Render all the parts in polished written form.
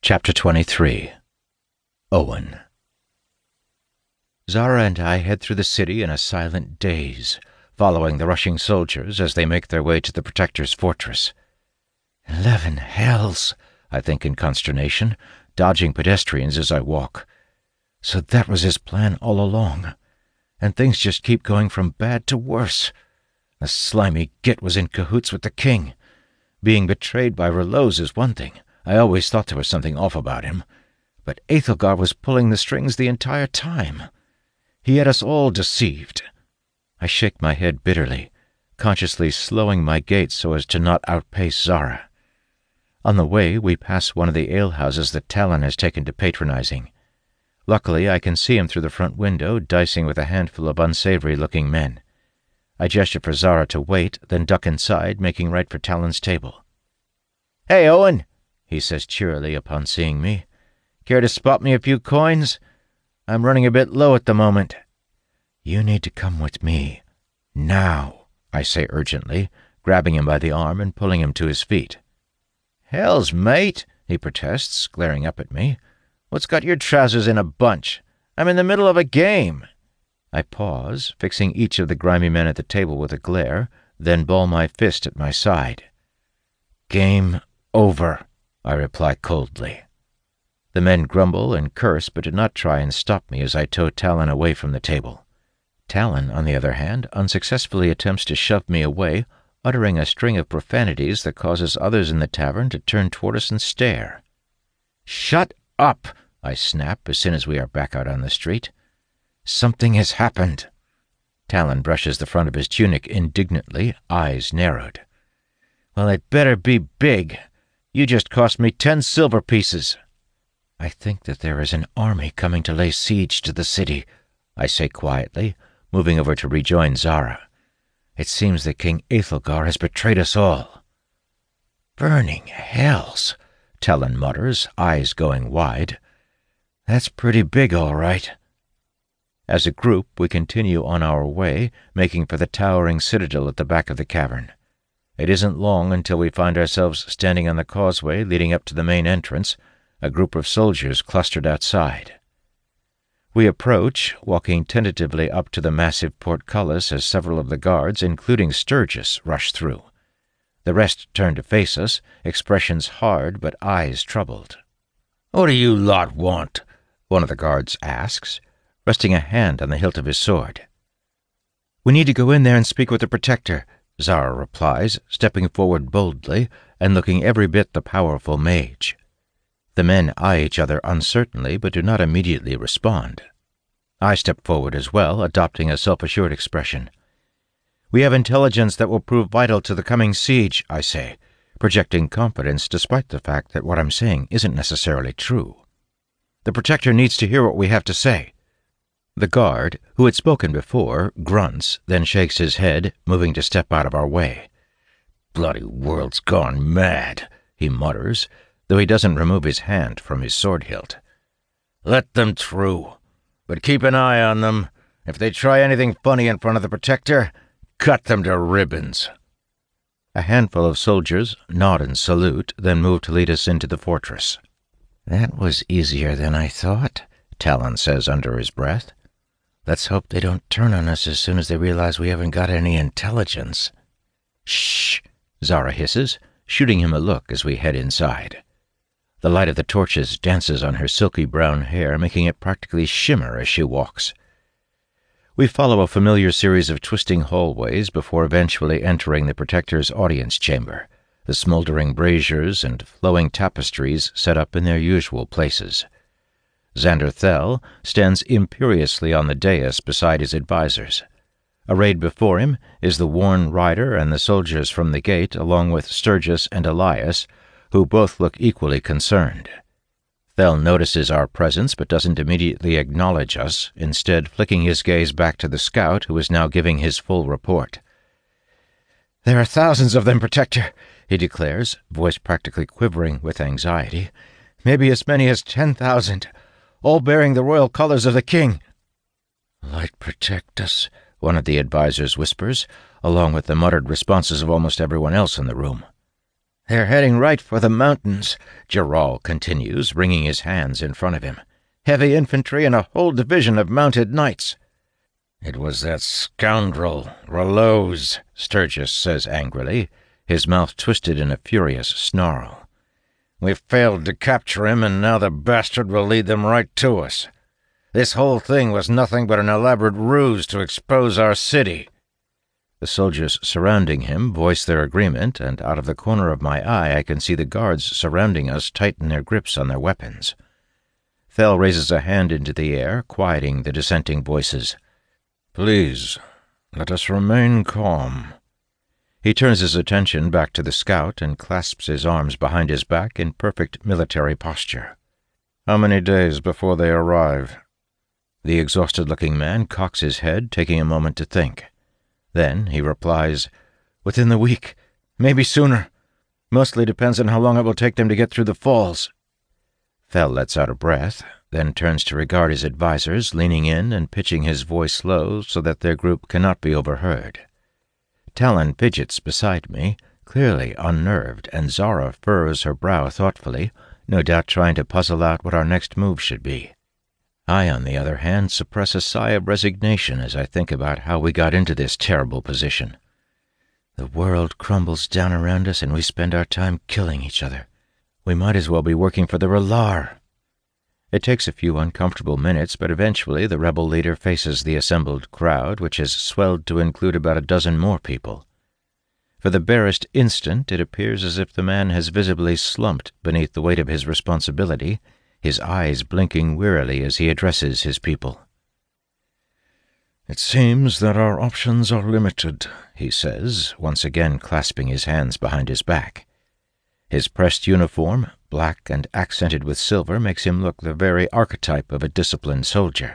Chapter 23. Owen. Zara and I head through the city in a silent daze, following the rushing soldiers as they make their way to the Protector's fortress. 11 hells, I think in consternation, dodging pedestrians as I walk. So that was his plan all along, and things just keep going from bad to worse. The slimy git was in cahoots with the king. Being betrayed by R'hllose is one thing. I always thought there was something off about him, but Aethelgar was pulling the strings the entire time. He had us all deceived. I shake my head bitterly, consciously slowing my gait so as to not outpace Zara. On the way, we pass one of the alehouses that Talon has taken to patronizing. Luckily, I can see him through the front window, dicing with a handful of unsavory-looking men. I gesture for Zara to wait, then duck inside, making right for Talon's table. "Hey, Owen," he says cheerily upon seeing me. "Care to spot me a few coins? I'm running a bit low at the moment." "You need to come with me. Now," I say urgently, grabbing him by the arm and pulling him to his feet. "Hells, mate," he protests, glaring up at me. "What's got your trousers in a bunch? I'm in the middle of a game." I pause, fixing each of the grimy men at the table with a glare, then ball my fist at my side. "Game over," I reply coldly. The men grumble and curse, but do not try and stop me as I tow Talon away from the table. Talon, on the other hand, unsuccessfully attempts to shove me away, uttering a string of profanities that causes others in the tavern to turn toward us and stare. "Shut up!" I snap as soon as we are back out on the street. "Something has happened." Talon brushes the front of his tunic indignantly, eyes narrowed. "Well, it better be big. You just cost me 10 silver pieces." "I think that there is an army coming to lay siege to the city," I say quietly, moving over to rejoin Zara. "It seems that King Aethelgar has betrayed us all." "Burning hells," Talon mutters, eyes going wide. "That's pretty big, all right." As a group, we continue on our way, making for the towering citadel at the back of the cavern. It isn't long until we find ourselves standing on the causeway leading up to the main entrance, a group of soldiers clustered outside. We approach, walking tentatively up to the massive portcullis as several of the guards, including Sturgis, rush through. The rest turn to face us, expressions hard but eyes troubled. "What do you lot want?" one of the guards asks, resting a hand on the hilt of his sword. "We need to go in there and speak with the Protector," Zara replies, stepping forward boldly and looking every bit the powerful mage. The men eye each other uncertainly but do not immediately respond. I step forward as well, adopting a self-assured expression. "We have intelligence that will prove vital to the coming siege," I say, projecting confidence despite the fact that what I'm saying isn't necessarily true. "The Protector needs to hear what we have to say." The guard, who had spoken before, grunts, then shakes his head, moving to step out of our way. "Bloody world's gone mad," he mutters, though he doesn't remove his hand from his sword hilt. "Let them through, but keep an eye on them. If they try anything funny in front of the Protector, cut them to ribbons." A handful of soldiers nod and salute, then move to lead us into the fortress. "That was easier than I thought," Talon says under his breath. "Let's hope they don't turn on us as soon as they realize we haven't got any intelligence." "Shh!" Zara hisses, shooting him a look as we head inside. The light of the torches dances on her silky brown hair, making it practically shimmer as she walks. We follow a familiar series of twisting hallways before eventually entering the Protector's audience chamber, the smoldering braziers and flowing tapestries set up in their usual places. Xander Thel stands imperiously on the dais beside his advisers. Arrayed before him is the worn rider and the soldiers from the gate, along with Sturgis and Elias, who both look equally concerned. Thel notices our presence but doesn't immediately acknowledge us, instead flicking his gaze back to the scout, who is now giving his full report. "There are thousands of them, Protector," he declares, voice practically quivering with anxiety. "Maybe as many as 10,000, all bearing the royal colors of the king." "Light protect us," one of the advisers whispers, along with the muttered responses of almost everyone else in the room. "They're heading right for the mountains," Geral continues, wringing his hands in front of him. "Heavy infantry and a whole division of mounted knights." "It was that scoundrel, Ralloz," Sturgis says angrily, his mouth twisted in a furious snarl. "We failed to capture him, and now the bastard will lead them right to us. This whole thing was nothing but an elaborate ruse to expose our city." The soldiers surrounding him voice their agreement, and out of the corner of my eye I can see the guards surrounding us tighten their grips on their weapons. Thel raises a hand into the air, quieting the dissenting voices. "Please, let us remain calm." He turns his attention back to the scout and clasps his arms behind his back in perfect military posture. "How many days before they arrive?" The exhausted-looking man cocks his head, taking a moment to think. Then he replies, "Within the week, maybe sooner. Mostly depends on how long it will take them to get through the falls." Thel lets out a breath, then turns to regard his advisers, leaning in and pitching his voice low so that their group cannot be overheard. Talon fidgets beside me, clearly unnerved, and Zara furrows her brow thoughtfully, no doubt trying to puzzle out what our next move should be. I, on the other hand, suppress a sigh of resignation as I think about how we got into this terrible position. The world crumbles down around us and we spend our time killing each other. We might as well be working for the Relar. It takes a few uncomfortable minutes, but eventually the rebel leader faces the assembled crowd, which has swelled to include about a dozen more people. For the barest instant, it appears as if the man has visibly slumped beneath the weight of his responsibility, his eyes blinking wearily as he addresses his people. "It seems that our options are limited," he says, once again clasping his hands behind his back. His pressed uniform, black and accented with silver, makes him look the very archetype of a disciplined soldier.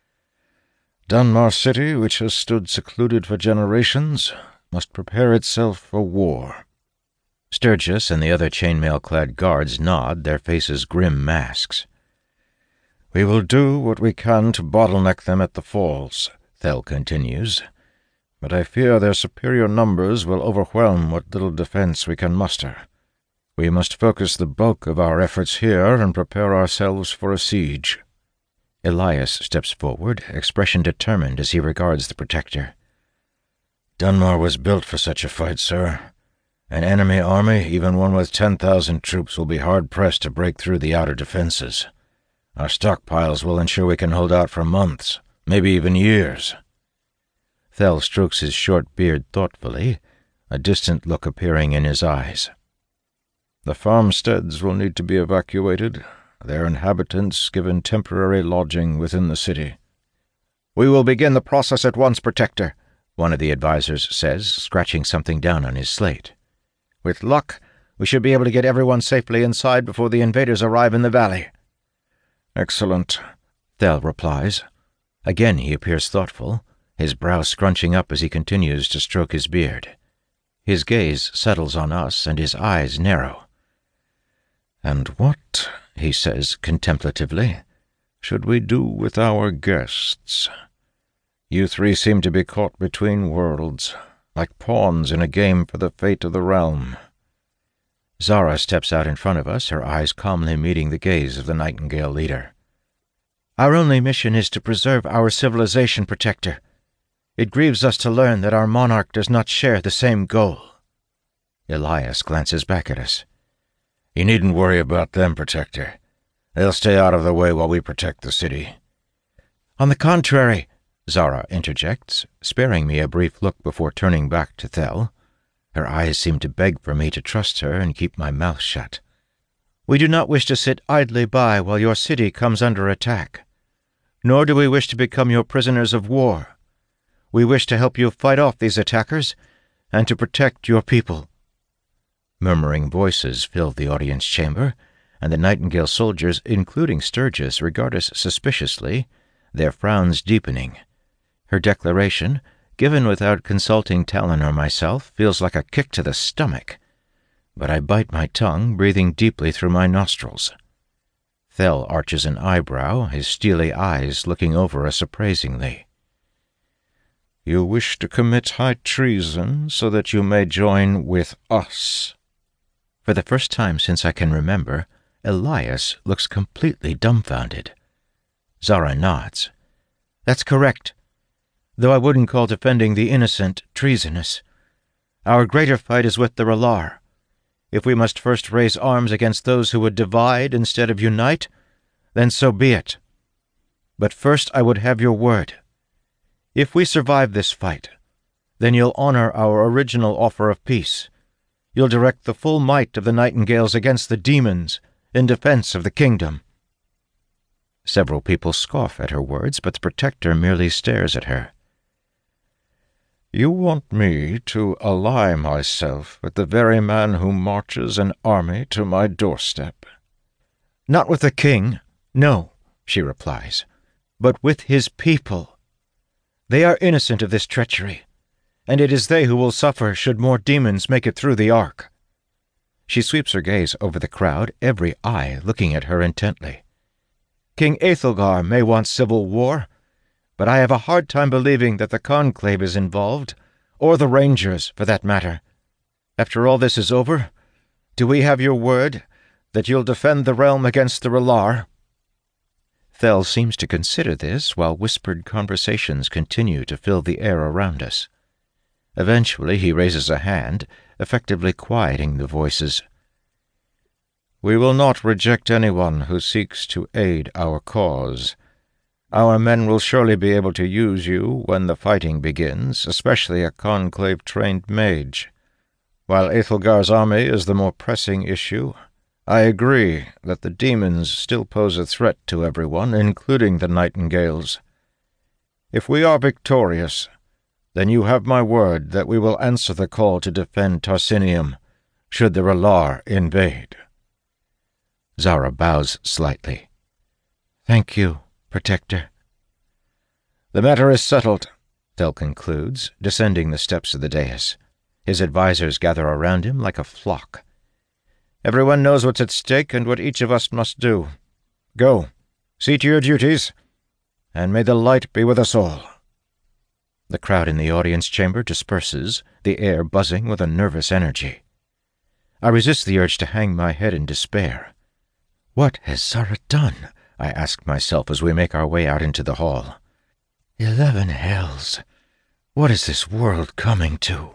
"Dunmar City, which has stood secluded for generations, must prepare itself for war." Sturgis and the other chainmail-clad guards nod, their faces grim masks. "We will do what we can to bottleneck them at the falls," Thel continues, "but I fear their superior numbers will overwhelm what little defense we can muster. We must focus the bulk of our efforts here and prepare ourselves for a siege." Elias steps forward, expression determined as he regards the Protector. "Dunmar was built for such a fight, sir. An enemy army, even one with 10,000 troops, will be hard-pressed to break through the outer defenses. Our stockpiles will ensure we can hold out for months, maybe even years." Thel strokes his short beard thoughtfully, a distant look appearing in his eyes. "The farmsteads will need to be evacuated, their inhabitants given temporary lodging within the city." "We will begin the process at once, Protector," one of the advisers says, scratching something down on his slate. "With luck, we should be able to get everyone safely inside before the invaders arrive in the valley." "Excellent," Thel replies. Again he appears thoughtful, his brow scrunching up as he continues to stroke his beard. His gaze settles on us, and his eyes narrow. "And what," he says contemplatively, "should we do with our guests? You three seem to be caught between worlds, like pawns in a game for the fate of the realm." Zara steps out in front of us, her eyes calmly meeting the gaze of the Nightingale leader. "Our only mission is to preserve our civilization, Protector. It grieves us to learn that our monarch does not share the same goal." Elias glances back at us. "You needn't worry about them, Protector. They'll stay out of the way while we protect the city." "On the contrary," Zara interjects, sparing me a brief look before turning back to Thel. Her eyes seem to beg for me to trust her and keep my mouth shut. "We do not wish to sit idly by while your city comes under attack. Nor do we wish to become your prisoners of war. We wish to help you fight off these attackers and to protect your people." Murmuring voices fill the audience chamber, and the Nightingale soldiers, including Sturgis, regard us suspiciously, their frowns deepening. Her declaration, given without consulting Talon or myself, feels like a kick to the stomach, but I bite my tongue, breathing deeply through my nostrils. Thel arches an eyebrow, his steely eyes looking over us appraisingly. "You wish to commit high treason so that you may join with us." For the first time since I can remember, Elias looks completely dumbfounded. Zara nods. That's correct, though I wouldn't call defending the innocent treasonous. Our greater fight is with the R'hllor. If we must first raise arms against those who would divide instead of unite, then so be it. But first I would have your word. If we survive this fight, then you'll honor our original offer of peace. You'll direct the full might of the Nightingales against the demons in defense of the kingdom. Several people scoff at her words, but the Protector merely stares at her. You want me to ally myself with the very man who marches an army to my doorstep? Not with the king, no, she replies, but with his people. They are innocent of this treachery, and it is they who will suffer should more demons make it through the Ark. She sweeps her gaze over the crowd, every eye looking at her intently. King Aethelgar may want civil war, but I have a hard time believing that the Conclave is involved, or the Rangers, for that matter. After all this is over, do we have your word that you'll defend the realm against the R'hllor? Thel seems to consider this, while whispered conversations continue to fill the air around us. Eventually he raises a hand, effectively quieting the voices. We will not reject anyone who seeks to aid our cause. Our men will surely be able to use you when the fighting begins, especially a Conclave-trained mage. While Aethelgar's army is the more pressing issue, I agree that the demons still pose a threat to everyone, including the Nightingales. If we are victorious, then you have my word that we will answer the call to defend Tarsinium, should the R'hllor invade. Zara bows slightly. Thank you, Protector. The matter is settled, Thel concludes, descending the steps of the dais. His advisers gather around him like a flock. Everyone knows what's at stake and what each of us must do. Go, see to your duties, and may the light be with us all. The crowd in the audience chamber disperses, the air buzzing with a nervous energy. I resist the urge to hang my head in despair. What has Zara done? I ask myself as we make our way out into the hall. 11 hells! What is this world coming to?